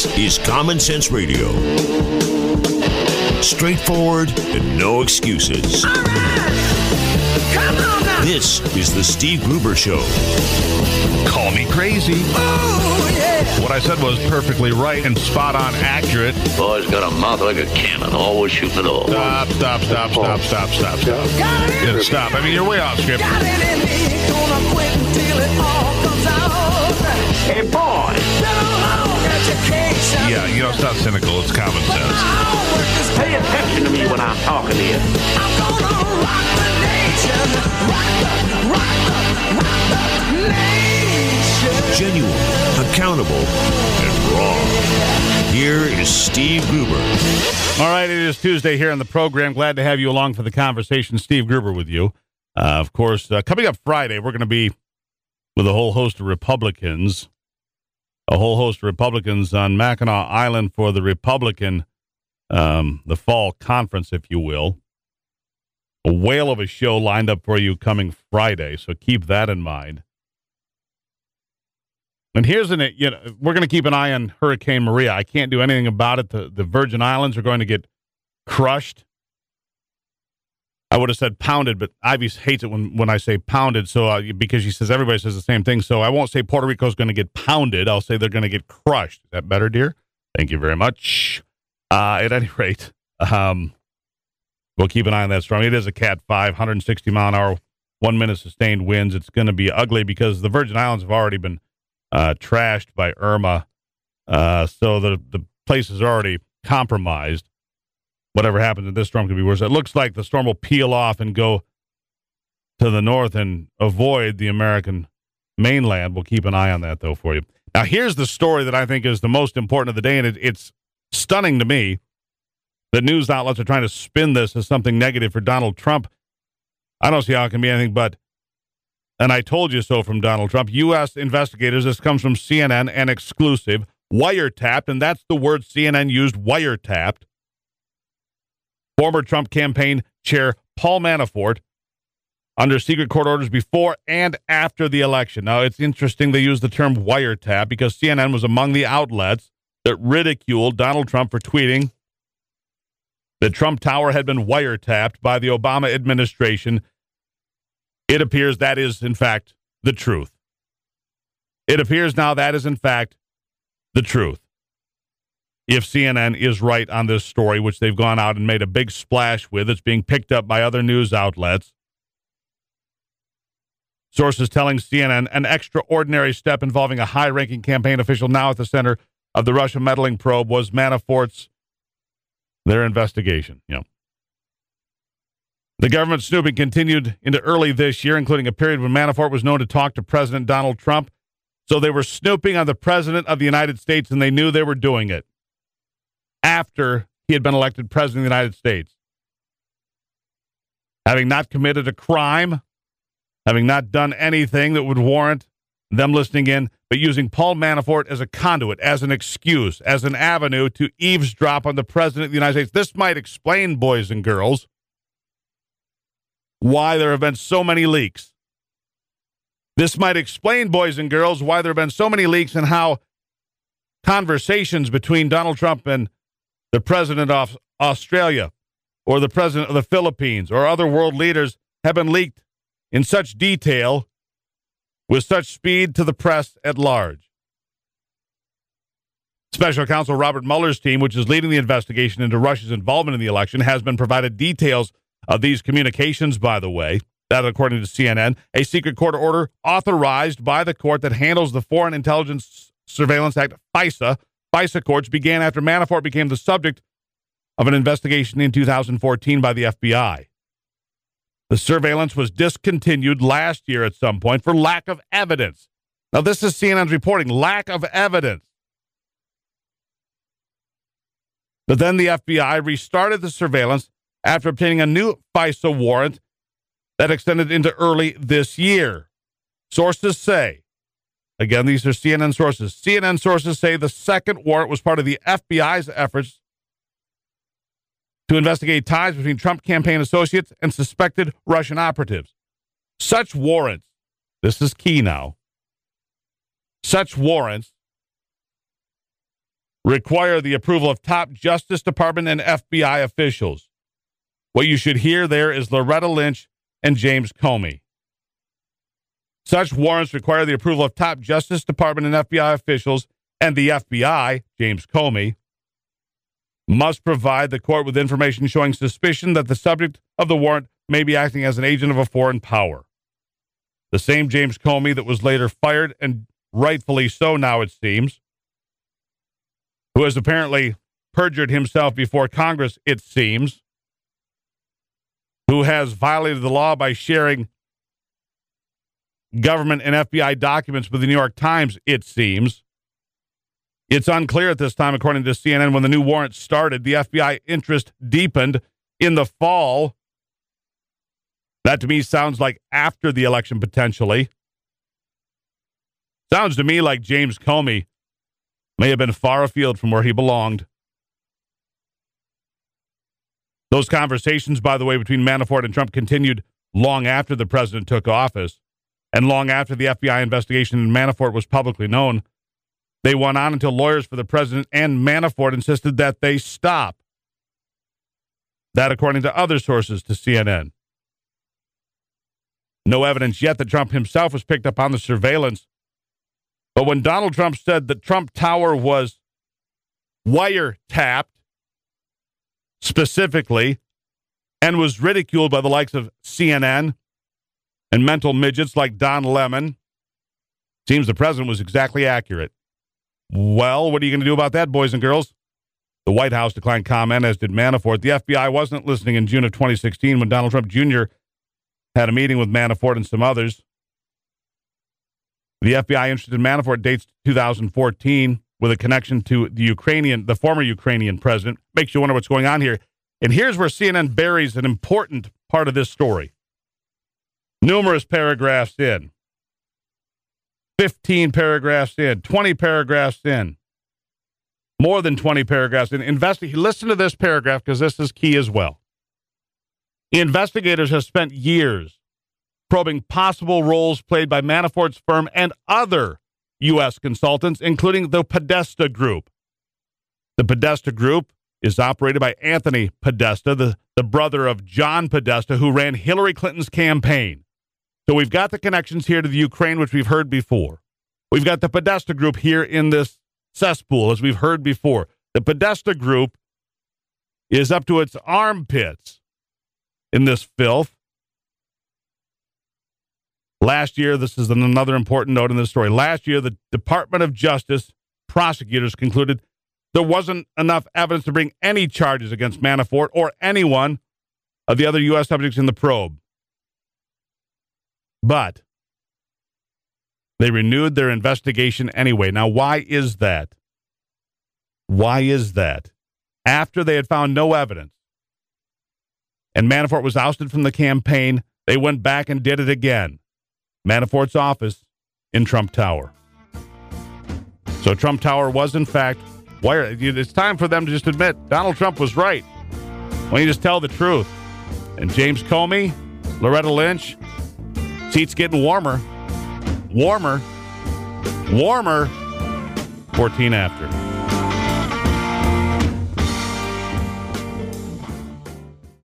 This is Common Sense Radio. Straightforward and no excuses. All right. Come on now. This is the Steve Gruber Show. Call me crazy. Oh, yeah. What I said was perfectly right and spot on accurate. Boy's got a mouth like a cannon, always shooting it all. Stop. Got it in Yeah, me. stop. I mean, you're way off script. Got it in me. Gonna quit until it all comes out. Hey, boy. Been a long education. Yeah, you know, it's not cynical. It's common But sense. my homework is Pay attention to me when I'm talking to you. I'm gonna rock the nation. Rock the nation. Genuine, accountable, and raw. Here is Steve Gruber. All right, it is Tuesday here on the program. Glad to have you along for the conversation. Steve Gruber with you. Of course, coming up Friday, we're going to be with a whole host of Republicans. A whole host of Republicans on Mackinac Island for the Republican, the fall conference, if you will. A whale of a show lined up for you coming Friday, so keep that in mind. And here's we're going to keep an eye on Hurricane Maria. I can't do anything about it. The Virgin Islands are going to get crushed. I would have said pounded, but Ivy hates it when I say pounded. So because she says everybody says the same thing. So I won't say Puerto Rico is going to get pounded. I'll say they're going to get crushed. Is that better, dear? Thank you very much. At any rate, we'll keep an eye on that storm. It is a Cat 5, 160 mile an hour, 1 minute sustained winds. It's going to be ugly because the Virgin Islands have already been trashed by Irma. So the place is already compromised. Whatever happens in this storm could be worse. It looks like the storm will peel off and go to the north and avoid the American mainland. We'll keep an eye on that, though, for you. Now, here's the story that I think is the most important of the day, and it's stunning to me that news outlets are trying to spin this as something negative for Donald Trump. I don't see how it can be anything but, and I told you so from Donald Trump, U.S. investigators, this comes from CNN and exclusive, wiretapped, and that's the word CNN used, wiretapped, former Trump campaign chair Paul Manafort under secret court orders before and after the election. Now, it's interesting they use the term wiretap because CNN was among the outlets that ridiculed Donald Trump for tweeting that Trump Tower had been wiretapped by the Obama administration. It appears that is, in fact, the truth. It appears now that is, in fact, the truth. If CNN is right on this story, which they've gone out and made a big splash with, it's being picked up by other news outlets. Sources telling CNN an extraordinary step involving a high-ranking campaign official now at the center of the Russia meddling probe was Manafort's, their investigation. The government snooping continued into early this year, including a period when Manafort was known to talk to President Donald Trump. So they were snooping on the President of the United States, and they knew they were doing it after he had been elected President of the United States. Having not committed a crime, having not done anything that would warrant them listening in, but using Paul Manafort as a conduit, as an excuse, as an avenue to eavesdrop on the President of the United States. This might explain, boys and girls, why there have been so many leaks. This might explain, boys and girls, why there have been so many leaks and how conversations between Donald Trump and the President of Australia or the President of the Philippines or other world leaders have been leaked in such detail with such speed to the press at large. Special counsel Robert Mueller's team, which is leading the investigation into Russia's involvement in the election, has been provided details of these communications, by the way. That, according to CNN, a secret court order authorized by the court that handles the Foreign Intelligence Surveillance Act, FISA. FISA courts began after Manafort became the subject of an investigation in 2014 by the FBI. The surveillance was discontinued last year at some point for lack of evidence. Now, this is CNN's reporting, lack of evidence. But then the FBI restarted the surveillance after obtaining a new FISA warrant that extended into early this year. Sources say, again, these are CNN sources. CNN sources say the second warrant was part of the FBI's efforts to investigate ties between Trump campaign associates and suspected Russian operatives. Such warrants, this is key now, such warrants require the approval of top Justice Department and FBI officials. What you should hear there is Loretta Lynch and James Comey. Such warrants require the approval of top Justice Department and FBI officials, and the FBI, James Comey, must provide the court with information showing suspicion that the subject of the warrant may be acting as an agent of a foreign power. The same James Comey that was later fired, and rightfully so now it seems, who has apparently perjured himself before Congress, it seems, who has violated the law by sharing government and FBI documents with the New York Times, it seems. It's unclear at this time, according to CNN, when the new warrant started. The FBI interest deepened in the fall. That to me sounds like after the election, potentially. Sounds to me like James Comey may have been far afield from where he belonged. Those conversations, by the way, between Manafort and Trump continued long after the president took office and long after the FBI investigation into Manafort was publicly known. They went on until lawyers for the president and Manafort insisted that they stop. That, according to other sources to CNN. No evidence yet that Trump himself was picked up on the surveillance. But when Donald Trump said that Trump Tower was wiretapped specifically and was ridiculed by the likes of CNN and mental midgets like Don Lemon, seems the president was exactly accurate. Well, what are you going to do about that, boys and girls? The White House declined comment, as did Manafort. The FBI wasn't listening in June of 2016 when Donald Trump Jr. had a meeting with Manafort and some others. The FBI interest in Manafort dates 2014 with a connection to the former Ukrainian president. Makes you wonder what's going on here. And here's where CNN buries an important part of this story. Numerous paragraphs in. 15 paragraphs in. 20 paragraphs in. More than 20 paragraphs in. Listen to this paragraph because this is key as well. Investigators have spent years probing possible roles played by Manafort's firm and other U.S. consultants, including the Podesta Group. The Podesta Group is operated by Anthony Podesta, the brother of John Podesta, who ran Hillary Clinton's campaign. So we've got the connections here to the Ukraine, which we've heard before. We've got the Podesta Group here in this cesspool, as we've heard before. The Podesta Group is up to its armpits in this filth. Last year, this is another important note in this story. Last year, the Department of Justice prosecutors concluded there wasn't enough evidence to bring any charges against Manafort or anyone of the other U.S. subjects in the probe. But they renewed their investigation anyway. Now, why is that? Why is that? After they had found no evidence and Manafort was ousted from the campaign, they went back and did it again. Manafort's office in Trump Tower. So Trump Tower was, in fact, wired. It's time for them to just admit Donald Trump was right. Why don't you just tell the truth? And James Comey, Loretta Lynch, seats getting warmer. Warmer. 14 after.